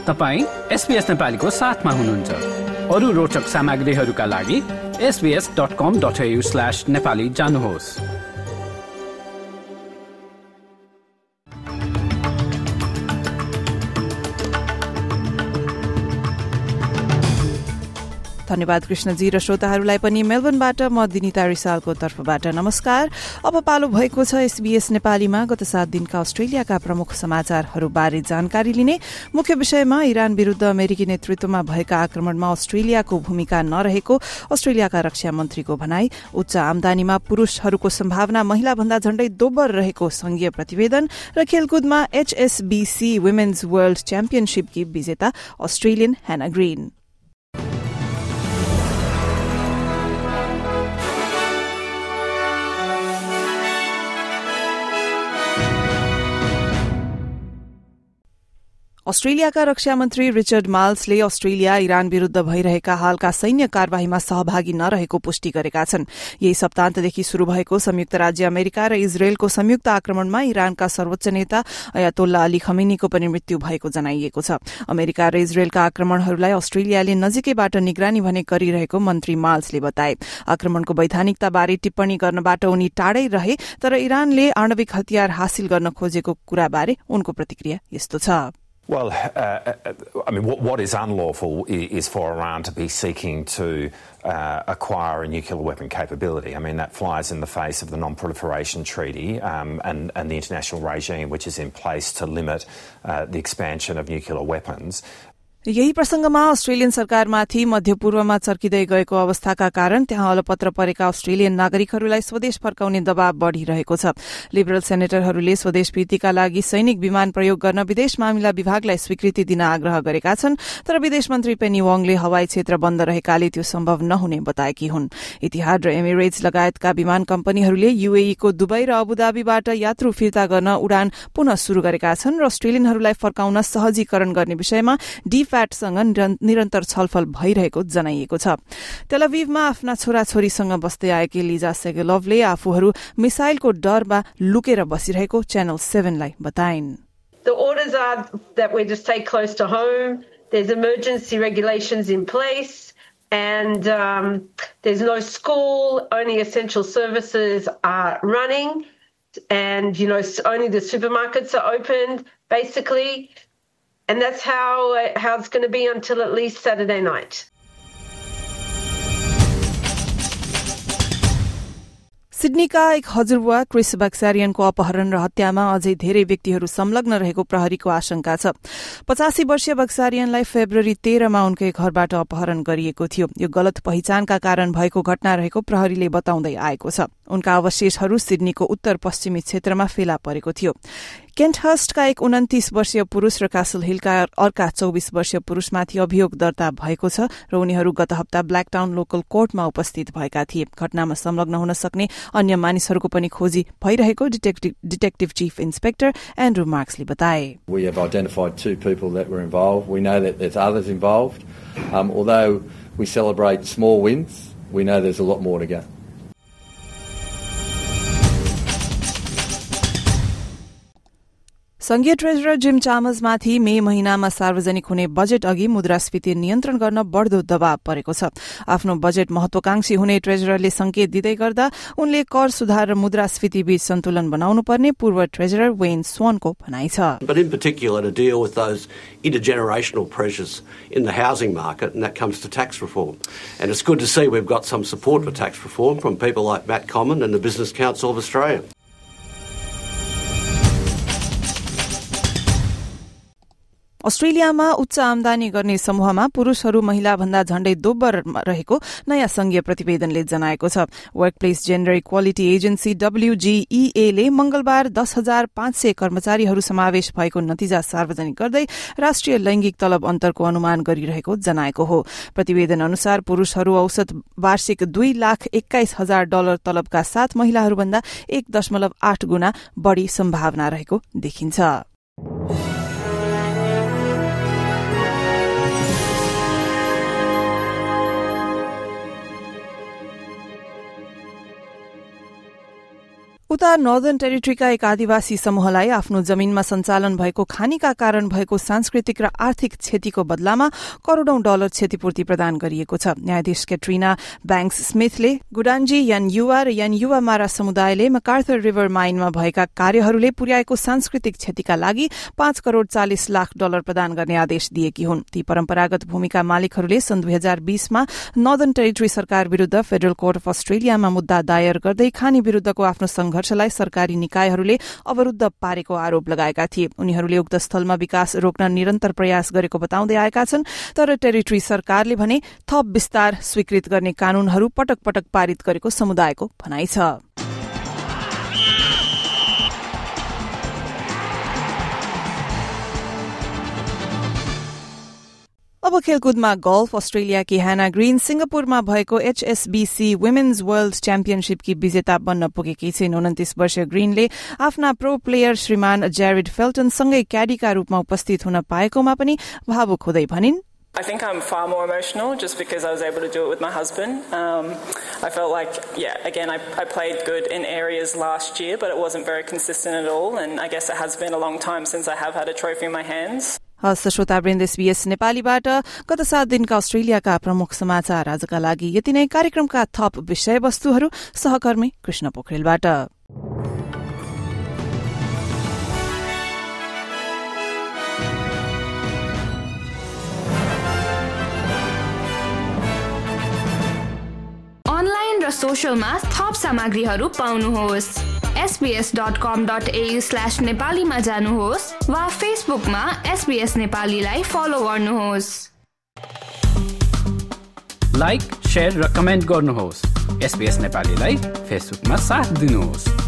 तपाईं SBS नेपालीको साथमा हुनुहुन्छ। अरू रोचक सामग्रीहरूका लागि sbs.com.au/nepali जानुहोस्। धन्यवाद कृष्णजी र श्रोताहरूलाई पनि मेलबर्नबाट म दिनिता रिसालको तर्फबाट नमस्कार। अब पालो भएको छ SBS नेपालीमा गत 7 दिनका अस्ट्रेलियाका प्रमुख समाचारहरूबारे जानकारी लिने। मुख्य विषयमा इरान विरूद्ध अमेरिकी नेतृत्वमा भएका आक्रमणमा अस्ट्रेलियाको भूमिका नरहेको अस्ट्रेलियाका रक्षा मन्त्रीको भनाई, उच्च आमदानीमा पुरूषहरूको सम्भावना महिलाभन्दा झण्डै दोब्बर रहेको संघीय प्रतिवेदन र खेलकुदमा HSBC वुमेन्स वर्ल्ड च्याम्पियनशीपकी विजेता अस्ट्रेलियन हैना ग्रीन। अस्ट्रेलियाका रक्षा मन्त्री रिचर्ड माल्सले अस्ट्रेलिया इरान विरूद्ध भइरहेका हालका सैन्य कार्यवाहीमा सहभागी नरहेको पुष्टि गरेका छन्। यही सप्ताहन्तदेखि शुरू भएको संयुक्त राज्य अमेरिका र इजरायलको संयुक्त आक्रमणमा इरानका सर्वोच्च नेता अयातोल्ला अली खमेनीको पनि मृत्यु भएको जनाइएको छ। अमेरिका र इजरायलका आक्रमणहरूलाई अस्ट्रेलियाले नजिकैबाट निगरानी भने गरिरहेको मन्त्री माल्सले बताए। आक्रमणको वैधानिकताबारे टिप्पणी गर्नबाट उनी टाढै रहे, तर इरानले आणविक हतियार हासिल गर्न खोजेको कुराबारे उनको प्रतिक्रिया यस्तो छ। Well, I mean, what is unlawful is for Iran to be seeking to acquire a nuclear weapon capability. I mean, that flies in the face of the Non-Proliferation Treaty and the international regime which is in place to limit the expansion of nuclear weapons. यही प्रसंगमा Australian सरकारमाथि मध्यपूर्वमा चर्किँदै गएको अवस्थाका कारण त्यहाँ अलपत्र परेका Australian नागरिकहरूलाई स्वदेश फर्काउने दबाव बढ़िरहेको छ। लिबरल सेनेटरहरूले स्वदेश फिर्तीका लागि सैनिक विमान प्रयोग गर्न विदेश मामिला विभागलाई स्वीकृति दिन आग्रह गरेका छन्, तर विदेश मन्त्री पेनी वङले हवाई क्षेत्र बन्द रहेकाले त्यो सम्भव नहुने बताएकी हुन्। इतिहाद र एमिरेट्स लगायतका विमान कम्पनीहरूले UAE को दुबई र अबुधाबीबाट यात्रु फिर्ता गर्न उडान पुनः शुरू गरेका छन् र अस्ट्रेलियनहरूलाई फर्काउन सहजीकरण गर्ने विषयमा सँग निरन्तर छलफल भइरहेको जनाइएको छ। तेलअभिवमा आफ्ना छोराछोरीसँग बस्दै आएकी लिजा सेगेलोभले आफूहरू मिसाइलको डरमा लुकेर बसिरहेको च्यानल 7 लाई बताइन्। The orders are that we just stay close to home. There's emergency regulations in place, and there's no school. Only essential services are running, and only the supermarkets are opened, basically. And that's how it's going to be until at least Saturday night. सिडनीका एक हजुरबुवा Chris बक्सारियनको अपहरण र हत्यामा अझै धेरै व्यक्तिहरू संलग्न रहेको प्रहरीको आशंका छ। 85 वर्षीय बक्सारियनलाई फेब्रुअरी 13 मा उनकै घरबाट अपहरण गरिएको थियो। यो गलत पहिचानका कारण भएको घटना रहेको प्रहरीले बताउँदै आएको छ। उनका अवशेषहरू सिडनीको उत्तर पश्चिमी क्षेत्रमा फेला परेको थियो। केन्टहर्स्टका एक 29 वर्षीय पुरूष र क्यासल हिलका अर्का 24 वर्षीय पुरूषमाथि अभियोग दर्ता भएको छ र उनीहरू गत हप्ता ब्ल्याकटाउन लोकल कोर्टमा उपस्थित भएका थिए। घटनामा संलग्न हुन सक्ने अन्य मानिसहरूको पनि खोजी भइरहेको डिटेक्टिभ चीफ इन्सपेक्टर एन्ड्रू मार्क्सले बताए। We have identified 2 people that were involved. We know that there's others involved. Although we celebrate small wins, we know there's a lot more to go. संघीय ट्रेजरर जिम चामर्समाथि May महिनामा सार्वजनिक हुने budget अघि मुद्रास्फीति नियन्त्रण गर्न बढ्दो दबाव परेको छ। आफ्नो बजेट महत्वाकांक्षी हुने ट्रेजररले संकेत दिँदै गर्दा उनले कर सुधार र मुद्रास्फीति बीच सन्तुलन बनाउनु पर्ने पूर्व ट्रेजरर वेन स्वनको भनाइ छ। But in particular to deal with those intergenerational pressures in the housing market, and that comes to tax reform. And it's good to see we've got some support for tax reform from people like Matt Common and the Business Council of Australia. अस्ट्रेलियामा उच्च आमदानी गर्ने समूहमा पुरूषहरू महिलाभन्दा झण्डै दोब्बर रहेको नयाँ संघीय प्रतिवेदनले जनाएको छ। Workplace gender equality agency WGEA ले मंगलबार 10,500 कर्मचारीहरू समावेश भएको नतिजा सार्वजनिक गर्दै राष्ट्रिय लैंगिक तलब अन्तरको अनुमान गरिरहेको जनाएको हो। प्रतिवेदन अनुसार पुरूषहरू औसत वार्षिक $2,21,000 तलबका साथ महिलाहरूभन्दा 1.8 गुणा बढ़ी सम्भावना रहेको देखिन्छ। उता नर्दर्न टेरिटरीका एक आदिवासी समूहलाई आफ्नो जमीनमा सञ्चालन भएको खानीका कारण भएको सांस्कृतिक र आर्थिक क्षतिको बदलामा करोड़ौं डलर क्षतिपूर्ति प्रदान गरिएको छ। न्यायाधीश कैट्रिना बैंक्स स्मिथले गुडान्जी यानयुवा र यानयुवा मारा समुदायले मकार्थर रिभर माइनमा भएका कार्यहरूले पुर्याएको सांस्कृतिक क्षतिका लागि 5 करोड़ 40 लाख डलर प्रदान गर्ने आदेश दिएकी हुन्। ती परम्परागत भूमिका मालिकहरूले सन् 2020 मा नर्दर्न टेरिटरी सरकार विरूद्ध फेडरल कोर्ट अफ अस्ट्रेलियामा मुद्दा दायर गर्दै खानी विरूद्धको आफ्नो संघर्षलाई सरकारी निकायहरूले अवरुद्ध पारेको आरोप लगाएका थिए। उनीहरूले उक्त स्थलमा विकास रोक्न निरन्तर प्रयास गरेको बताउँदै आएका छन्, तर टेरिटरी सरकारले भने थप विस्तार स्वीकृत गर्ने कानूनहरू पटक पटक पारित गरेको समुदायको भनाइ छ। अब खेलकुदमा गल्फ अस्ट्रेलियाकी ह्याना ग्रीन सिंगापुरमा भएको HSBC वुमेन्स वर्ल्ड च्याम्पियनशीपकी विजेता बन्न पुगेकी छिन्। 29 वर्षीय ग्रीनले आफ्ना प्रो प्लेयर श्रीमान जेरिड फेल्टनसँगै क्याडीका रूपमा उपस्थित हुन पाएकोमा पनि भावुक हुँदै भनिन्, I think I'm far more emotional just because I was able to do it with my husband. I felt like, again, I played good in areas last year, but it wasn't very consistent at all, and I guess it has been a long time since I have had a trophy in my hands. हस्त श्रोतावृन्द SBS नेपालीबाट गत 7 दिनका अस्ट्रेलियाका प्रमुख समाचार आजका लागि यति नै। कार्यक्रमका थप विषयवस्तुहरू सहकर्मी कृष्ण पोखरेलबाट। अनलाइन र सोशलमा थप सामग्रीहरू पाउनुहोस्। sbs.com.au/नेपालीमा जानुहोस् वा फेसबुकमा SBS नेपालीलाई फलो गर्नुहोस्। लाइक, शेयर र कमेन्ट गर्नुहोस्। SBS नेपालीलाई फेसबुकमा साथ दिनुहोस्।